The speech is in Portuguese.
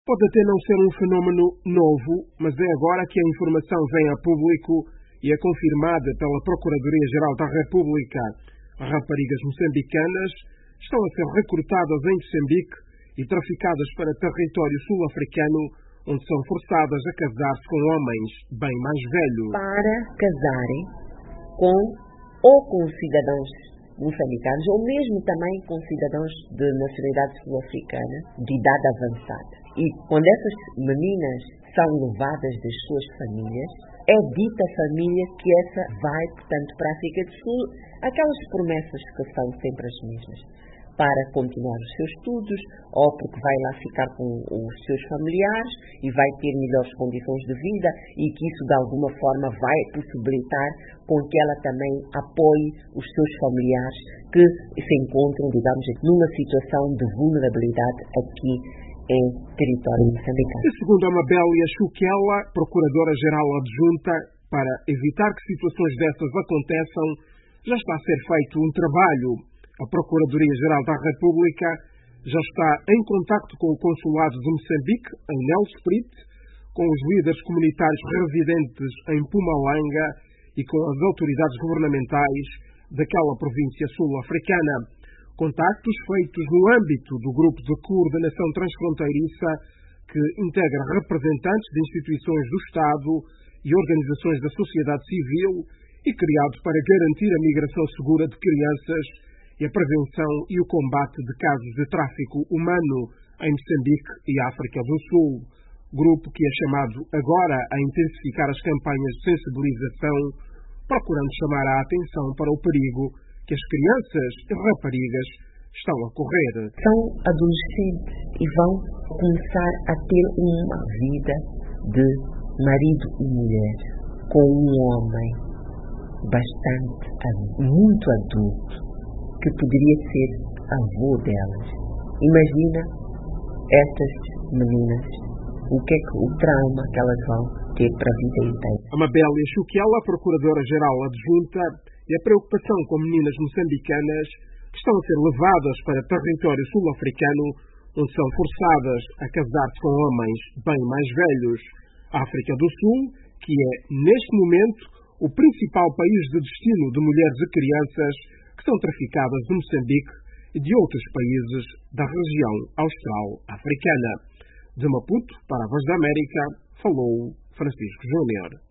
Pode até não ser um fenómeno novo, mas é agora que a informação vem a público e é confirmada pela Procuradoria-Geral da República. Raparigas moçambicanas estão a ser recrutadas em Moçambique e traficadas para território sul-africano, onde são forçadas a casar-se com homens bem mais velhos. Para casarem com cidadãos moçambicanos, ou mesmo também com cidadãos de nacionalidade sul-africana de idade avançada. E quando essas meninas são levadas das suas famílias, é dita a família que essa vai, portanto, para a África do Sul, aquelas promessas que são sempre as mesmas, para continuar os seus estudos, ou porque vai lá ficar com os seus familiares e vai ter melhores condições de vida e que isso de alguma forma vai possibilitar com que ela também apoie os seus familiares que se encontram, digamos, numa situação de vulnerabilidade aqui em território moçambicano. E segundo a Mabélia Chuquela, Procuradora-Geral Adjunta, para evitar que situações dessas aconteçam, já está a ser feito um trabalho. A Procuradoria-Geral da República já está em contacto com o Consulado de Moçambique, em Nelspruit, com os líderes comunitários residentes em Mpumalanga e com as autoridades governamentais daquela província sul-africana. Contactos feitos no âmbito do Grupo de Coordenação Transfronteiriça, que integra representantes de instituições do Estado e organizações da sociedade civil e criado para garantir a migração segura de crianças e a prevenção e o combate de casos de tráfico humano em Moçambique e África do Sul. Grupo que é chamado agora a intensificar as campanhas de sensibilização, procurando chamar a atenção para o perigo que as crianças e raparigas estão a correr. São adolescentes e vão começar a ter uma vida de marido e mulher com um homem muito adulto, que poderia ser avô delas. Imagina estas meninas, o trauma que elas vão ter para a vida inteira. A Mabélia Chuquela, Procuradora-Geral Adjunta, e a preocupação com meninas moçambicanas que estão a ser levadas para território sul-africano, onde são forçadas a casar-se com homens bem mais velhos. A África do Sul, que é, neste momento, o principal país de destino de mulheres e crianças que são traficadas de Moçambique e de outros países da região austral africana. De Maputo, para a Voz da América, falou Francisco Júnior.